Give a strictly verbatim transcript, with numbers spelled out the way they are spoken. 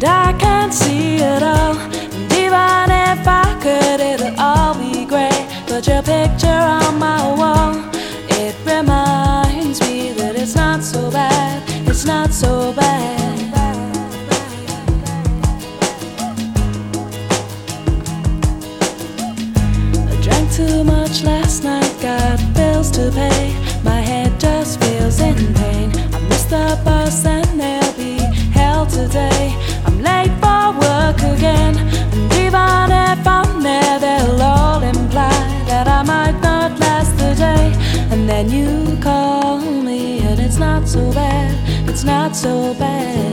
and I can't see it all. And even if I could, it'll all be great. But your picture on my wall, it reminds me that it's not so bad, it's not so bad. I drank too much last night, got bills to pay. My head just feels in pain. I missed the bus and there'll be hell today. I'm late for work again, and even if I'm there, they'll all imply that I might not last the day. And then you call me and it's not so bad, it's not so bad.